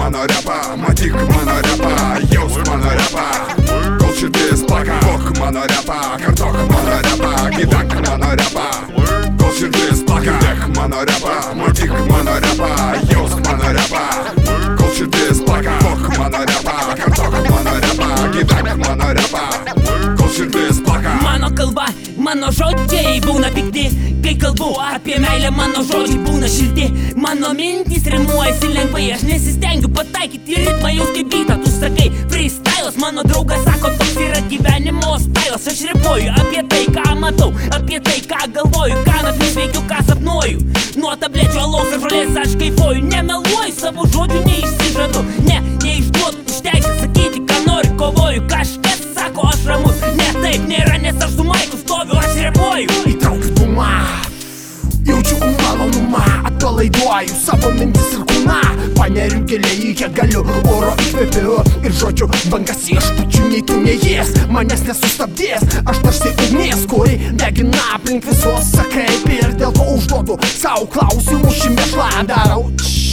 mano repą, matyk mano repą, jausk mano repą. Kol širdis plaka, vok mano repą, kartok mano repą, gyvenk mano repą. Kol širdis plaka, girdėk mano repą, matyk mano repą, jausk mano repą. Kol širdis plaka, vok mano repą, kartok mano repą, gyvenk mano repą. Kol širdis plaka. Mano kalba, mano žodžiai būna pikti, kai kalbu apie meilę, mano žodžiai būna šilti. Mano mintys rimuojasi lengvai, aš nesistengiu pataikyti ritmą, jau kaip bytą. Tu sakai freestylas, mano draugas sako, toks yra gyvenimo stylas. Aš repuoju apie tai, ką matau, apie tai, ką galvoju, ką naktis veikiu, ką sapnuoju. Nuo tablečių alaus ir žolės aš kaifuoju, nemeluoju, savo žodžių neišsižadu, neišduodu už teisę sakyti, ką noriu, kovoju. Kažkas sako, aš ramus, ne taip nėra, nes aš su maiku stoviu, aš repuoju. Įtrauktumą, jaučiu malonumą, atpalaiduoju savo mintis ir kūną. Paneriu giliai, kiek galiu, oro įkvėpiu ir žodžiu bangas išpučiu, nei tu nei jis manęs nesustabdės. Aš tarsi ugnies, kuri degina aplink visos, sakai, ir dėl to užduodu savo klausimų, šį mėšlą darau.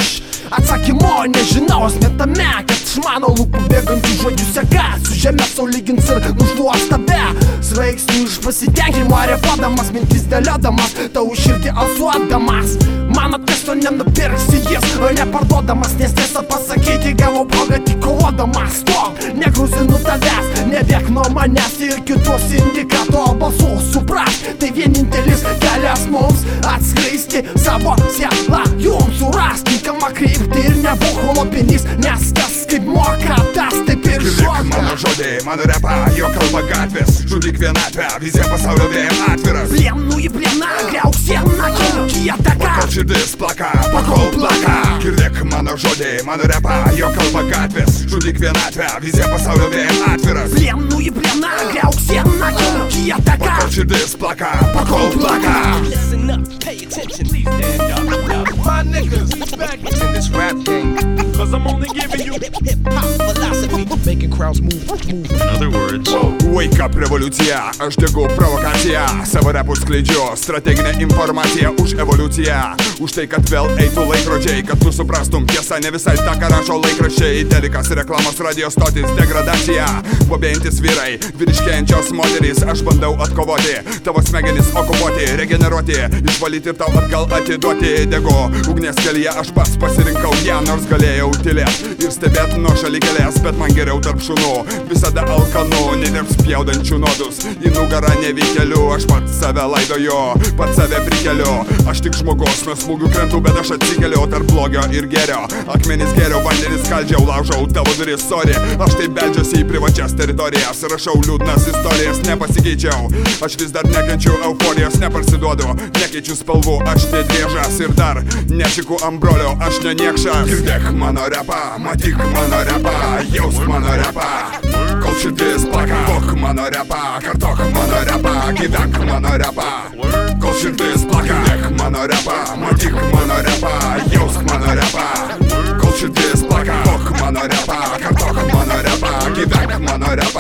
Atsakymo nežinau, esmė tame, kad iš mano lūpų bėgančių žodžių seka su žemė sau lygins ir nušluos tave. Sveiksniu iš pasitenkinimo repuodamas, mintis dėliodamas, tau širdį alsuodamas. Mano teksto nenupirksi jis, neparduodamas, nes tiesą pasakyti gavo progą tik kovodamas. Stok, negruzinu tavęs, nebėk nuo manęs ir kitos indikato balsų. Suprast, tai vienintelis kelias mums atskleisti savo sielą, jums surasti tinkamą kryptį ir nebūk lopinys, nes kas kaip moka, tas taip ir šoka. Mano žodžiai, mano repą, jo kalba gatvės, žudyk vienatvę, vizija pasaulio vėjim atviras. Plienų į plieną, griauk sieną, kilki ataka. Pakol širdis plaka, pakol plaka. Girdėk mano žodžiai, mano repą, jo kalba gatvės, žudyk vienatvę, vizija pasaulio vėjim atviras. Plienų į plieną, griauk sieną, kilki ataka. Pakol širdis plaka, pakol plaka. Listen up, pay attention, please stand up. My niggas, we back in this rap game, cause I'm only giving you hip-hop philosophy, making crowds move. In other words, Wake up revoliucija, aš degu provokaciją, savo repų skleidžiu, strateginę informaciją už evoliuciją. Už tai, kad vėl eitų laikrodžiai, kad tu suprastum tiesą, ne visai tą, ką rašo laikraščiai. Telikas, reklamos, radio stotis, degradacija, bobėjantis vyrai, vyriškėjančios moterys. Aš bandau atkovoti, tavo smegenis okupuoti, regeneruoti, išvalyti ir tau atgal atiduoti. Degu ugnies kelyje, aš pats pasirinkau ją, nors galėjau tylėt ir stebėt nuo šalikelės, bet man geriau tarp šunų, visada alkanų, nedirb spjaudančių nuodus į nugarą nevykėlių. Aš pats save laidoju, pats save prikeliu, aš tik žmogus, nuo smūgių krentu, bet aš atsikeliu tarp blogio ir gėrio. Akmenis gėriau, vandenis skaldžiau, laužau tavo duris, sorry. Aš taip beldžiuosi į privačias teritorijas, rašau liūdnas istorijas, nepasikeičiau. Aš vis dar nekenčiu euforijos, neparsiduodu, nekeičiu spalvų, aš nedriežas ir dar nešiku ant brolio, aš neniekšas. Girdėk mano repą, matyk mano repą, jausk mano repą. Kol širdis plaka, vok mano repą, kartok mano repą, gyvenk mano repą. Kol širdis plaka, girdėk mano repą, matyk mano repą, jausk mano repą. Kol širdis plaka, vok mano repą, kartok mano repą, gyvenk mano repą.